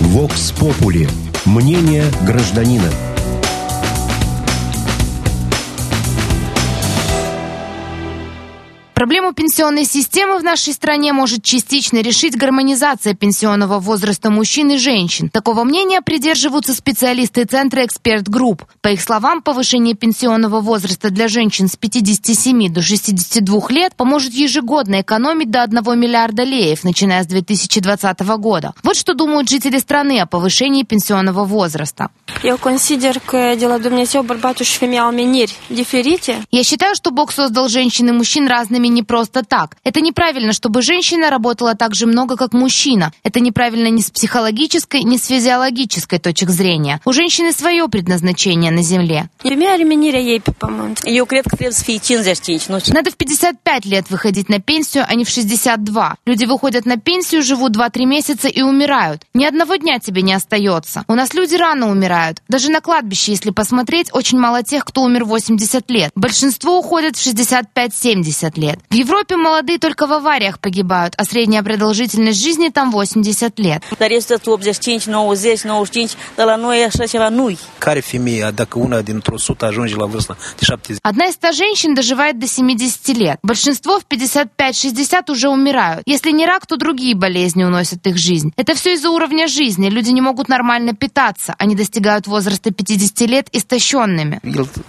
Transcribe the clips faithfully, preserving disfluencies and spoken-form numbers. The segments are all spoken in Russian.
Vox Populi. Мнение гражданина. Проблему пенсионной системы в нашей стране может частично решить гармонизация пенсионного возраста мужчин и женщин. Такого мнения придерживаются специалисты Центра Эксперт Групп. По их словам, повышение пенсионного возраста для женщин с пятидесяти семи до шестидесяти двух лет поможет ежегодно экономить до одного миллиарда леев, начиная с две тысячи двадцатого года. Вот что думают жители страны о повышении пенсионного возраста. Я считаю, что Бог создал женщин и мужчин разными не просто так. Это неправильно, чтобы женщина работала так же много, как мужчина. Это неправильно ни с психологической, ни с физиологической точек зрения. У женщины свое предназначение на земле. Надо в пятьдесят пять лет выходить на пенсию, а не в шестьдесят два. Люди выходят на пенсию, живут два-три месяца и умирают. Ни одного дня тебе не остается. У нас люди рано умирают. Даже на кладбище, если посмотреть, очень мало тех, кто умер в восемьдесят лет. Большинство уходят в шестьдесят пять-семьдесят лет. В Европе молодые только в авариях погибают, а средняя продолжительность жизни там восемьдесят лет. Одна из ста женщин доживает до семидесяти лет. Большинство в пятьдесят пять-шестьдесят уже умирают. Если не рак, то другие болезни уносят их жизнь. Это все из-за уровня жизни. Люди не могут нормально питаться. Они достигают возраста пятидесяти лет истощенными.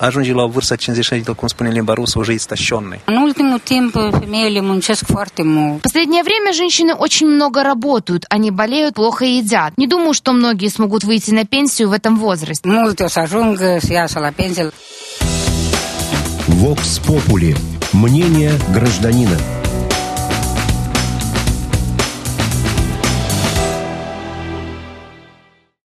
В последнее время женщины очень много работают, они болеют, плохо едят. Не думаю, что многие смогут выйти на пенсию в этом возрасте. Vox Populi. Мнение гражданина.